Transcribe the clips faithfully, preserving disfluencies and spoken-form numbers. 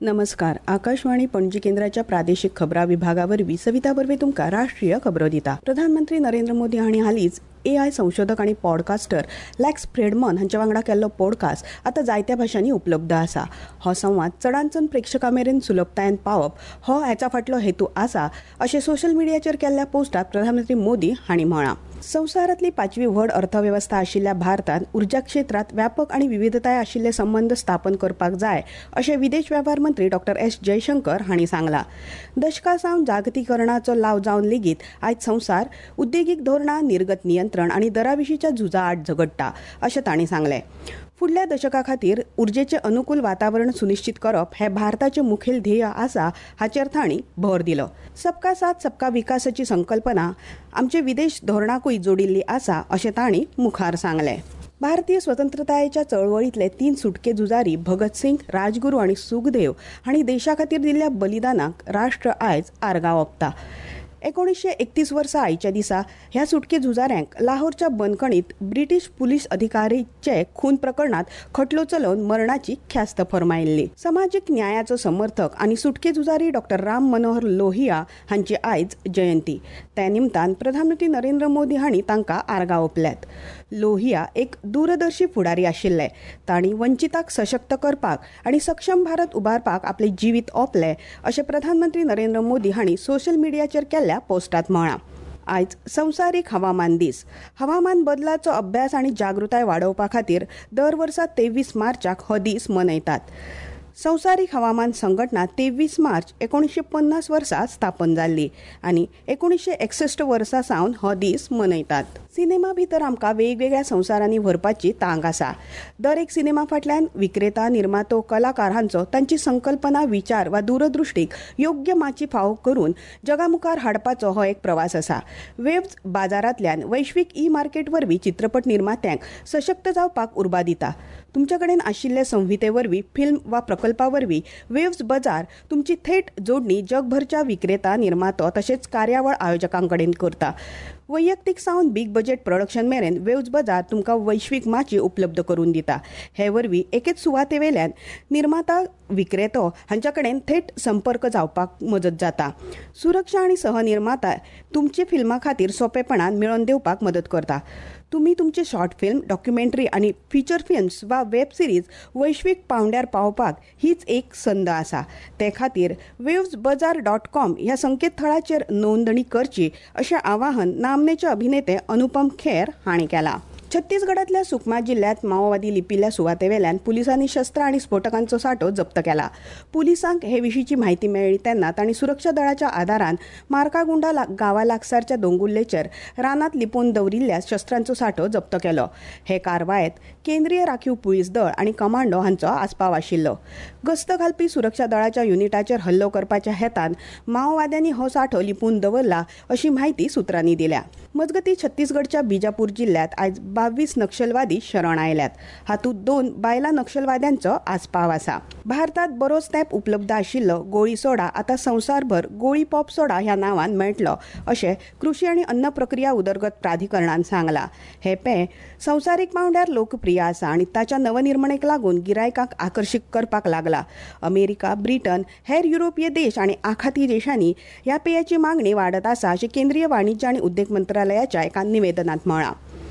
नमस्कार. आकाशवाणी पणजी केंद्राच्या प्रादेशिक खबरां विभागावरवीं सविता बर्वे तुमकां राष्ट्रीय खबरो दिता. प्रधानमंत्री नरेंद्र मोदी हांणी हालींच ए आय संशोधक आणि पॉडकास्टर लॅक्स फ्रेडमन हांच्या वांगडा केल्लो पॉडकास्ट आतां जायत्या भाशांनी उपलब्ध आसा. हो संवाद चडांत चड प्रेक्षकां मेरेन सुलभतायेन पावप हो हाचा फाटलो हेतू आसा अशें सोशल मिडियाचेर केल्ल्या पोस्टात प्रधानमंत्री मोदी हांणी म्हळां. संवसारांतली पांचवी व्हड अर्थवेवस्था आशिल्ल्या भारतान उर्जा क्षेत्रात व्यापक आनी विविधताय आशिल्ले संबंध स्थापन करपाक जाय अशें विदेश वेव्हार मंत्री डॉक्टर एस जयशंकर हांणी सांगलां. दशकां सावन जागतीकरणाचो लाव जावन लेगीत आयज संवसार उद्देगीक धोरणां, निर्गत नियंत्रण आनी दराविशींच्या झुजा आड झगडटा अशें तांणी सांगलें. फुडल्या दशका खातीर उर्जेचें अनुकूल वातावरण सुनिश्चित करप हें भारताचें मुखेल ध्येय आसा हाचेर तांणी भर दिलो. सबका साथ सबका विकासाची संकल्पना आमचे विदेश धोरणाकूय जोडिल्ली आसा अशें तांणी मुखार सांगलें. भारतीय स्वतंत्रतायेच्या चळवळींतले तीन सुटके झुजारी भगत सिंग, राजगुरू आनी सुखदेव हांणी देशा खातीर दिल्ल्या बलिदानाक राष्ट्र आयज आर्गां ओंपता. एकोणीसशे एकतीस वर्सा आयच्या दिसा ह्या सुटके झुजाऱ्यांक लाहोरच्या बंदखणींत ब्रिटीश पुलीस अधिकारीचे खून प्रकरणात खटलो चलोवन मरणाची ख्यास्त फर्मायिल्ली. सामाजीक न्यायाचो समर्थक आनी सुटके झुजारी डॉक्टर राम मनोहर लोहिया हांची आयज जयंती. त्या निमतान प्रधानमंत्री नरेंद्र मोदी हांणी तांकां आर्गां ओंपल्यात. लोहिया एक दूरदर्शी फुडारी आशिल्ले. तांणी वंचिताक सशक्त करपाक आनी सक्षम भारत उबारपाक आपले जिवीत ओंपले अशें प्रधानमंत्री नरेंद्र मोदी हांणी सोशल मिडियाचेर केल्ल्या पोस्टात म्हळां. आयज संवसारीक हवामान दीस. हवामान बदलाचो अभ्यास आनी जागृताय वाडोवपा खातीर दर वर्सा तेवीस मार्चाक हो दीस मनयतात. संवसारीक हवामान संघटना तेवीस मार्च एकोणीसशे पन्नास वर्सा स्थापन जाल्ली आनी एकोणीसशे एकसश्ट वर्सा सावन हो दीस मनयतात. सिनेमा भितर आमकां वेगवेगळ्या संवसारांनी व्हरपाची तांक आसा. दर एक सिनेमा फाटल्यान विक्रेता, निर्मातो, कलाकार हांचो तांची संकल्पना, विचार वा दूरदृश्टीक योग्य माची फाव करून जगामुखार हाडपाचो हो एक प्रवास आसा. वेव्ज बाजारांतल्यान वैश्वीक ई मार्केट वरवीं चित्रपट निर्मात्यांक सशक्त जावपाक उर्बा दिता. तुमचे कडेन आशिल्ले संहिते वरवीं फिल्म वा प्रकल्पा वरवीं वेव्ज बाजार तुमची थेट जोडणी जगभरच्या विक्रेता, निर्मातो तशेंच कार्यावळ आयोजकां कडेन करता. वैयक्तीक सावन बिग बजेट प्रोडक्शन मेरेन वेव्ज बाजार तुमकां वैश्वीक माची उपलब्ध करून दिता. हे वरवीं एकेच सुवाते वयल्यान निर्माता, विक्रेतो हांच्या कडेन थेट संपर्क जावपाक मजत जाता. सुरक्षा आनी सहनिर्माता तुमचे फिल्मा खातीर सोंपेपणान मेळोवन दिवपाक मदत करता. तुमी तुमचे शॉर्ट फिल्म, डॉक्युमेंटरी आनी फीचर फिल्म्स वा वेब सिरीज वैश्वीक पांवड्यार पावपाक हीच एक संद आसा. ते खातीर वेव्ज बाजार डॉट कॉम ह्या संकेतथळाचेर नोंदणी करची अशें आवाहन नामनेचे अभिनेते अनुपम खेर हांणी केलां. छत्तीसगडांतल्या सुकमा जिल्ल्यांत माओवादी लिपिल्ल्या सुवातेवेल्यान पुलिसांनी शस्त्रां आनी स्फोटकांचो सांठो जप्त केला. पुलिसांक हे विशींची म्हायती मेळ्ळी तेन्ना तांणी सुरक्षा दळाच्या आदारान मार्कागुंडा गांवा लागसारच्या दोंगुल्लेचेर रानांत लिपोवन दवरिल्ल्या शस्त्रांचो सांठो जप्त केलो. हे कारवायेंत केंद्रीय राखीव पुलीस दळ आनी कमांडो हांचो आस्पाव आशिल्लो. गस्त घालपी सुरक्षा दळाच्या युनिटाचेर हल्लो करपाच्या हेतान माओवाद्यांनी हो सांठो लिपोवन दवरला अशी माहिती सुत्रांनी दिल्या. मजगतीं छत्तीसगडच्या बिजापूर जिल्ल्यांत आयज बावीस नक्षलवादी शरण आयल्यात. हातूंत दोन बायलां नक्षलवाद्यांचो आस्पाव आसा. भारतात बरोच तेंप उपलब्ध आशिल्लो गोळी सोडा आतां संवसारभर गोळी पॉप सोडा ह्या नांवान मेळटलो अशें कृशी आनी अन्न प्रक्रिया उदरगत प्राधिकरणान सांगलां. हे पेय संवसारीक पांवड्यार लोकप्रिय आसा आनी ताच्या नवनिर्मणेक लागून गिरायकांक आकर्शीत करपाक लागला. अमेरिका, ब्रिटन, हेर युरोपीय देश आनी आखाती देशांनी ह्या पेयाची मागणी वाडत आसा अशें केंद्रीय वाणिज्य आनी उद्देग मंत्रालयाच्या एका निवेदनांत म्हळां.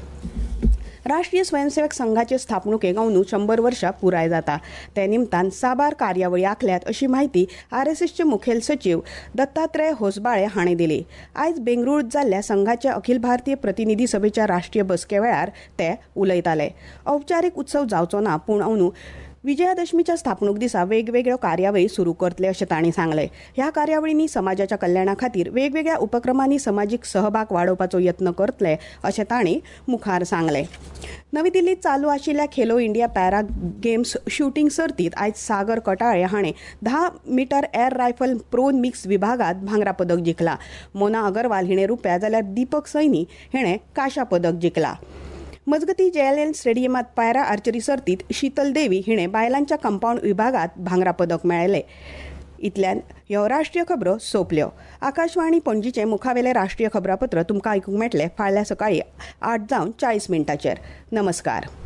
राष्ट्रीय स्वयंसेवक संघाचे स्थापणुकेक अंदू शंबर वर्षां पुराय जाता. ते निमतान साबार कार्यावळी आंखल्यात अशी माहिती आर एस एसचे मुखेल सचिव दत्तात्रय होसबाळे हांणी दिली. आयज बेंगळुरूंत जाल्ल्या संघाच्या अखिल भारतीय प्रतिनिधी सभेच्या राष्ट्रीय बसके वेळार ते उलयताले. औपचारीक उत्सव जावचो ना, पूण अंदू विजयादशमीच्या स्थापणूक दिसा वेगवेगळ्यो कार्यावळी सुरू करतले अशें तांणी सांगलें. ह्या कार्यावळींनी समाजाच्या कल्याणा खातीर वेगवेगळ्या उपक्रमांनी समाजीक सहभाग वाडोवपाचो यत्न करतले अशें तांणी मुखार सांगलें. नवी दिल्लीत चालू आशिल्ल्या Khelo India para games shooting सर्तीत आयज सागर कटाळे हाणें धा metre air rifle pro mix विभागात भांगरा पदक जिखला. मोना अगरवाल हिणें रुप्या जाल्यार दीपक सैनी हिणें कांशा पदक जिखला. मजगती जे एल एल स्टेडियमात पॅरा आर्चरी सर्तीत शीतल देवी हिणें बायलांच्या कंपाऊंड विभागात भांगरा पदक मेळयलें. इतल्यान ह्यो राष्ट्रीय खबरो सोंपल्यो. आकाशवाणी पणजीचे मुखावेले राष्ट्रीय खबरापत्र तुमकां आयकूंक मेळटलें फाल्यां सकाळीं आठ जावन चाळीस मिनटांचेर. नमस्कार.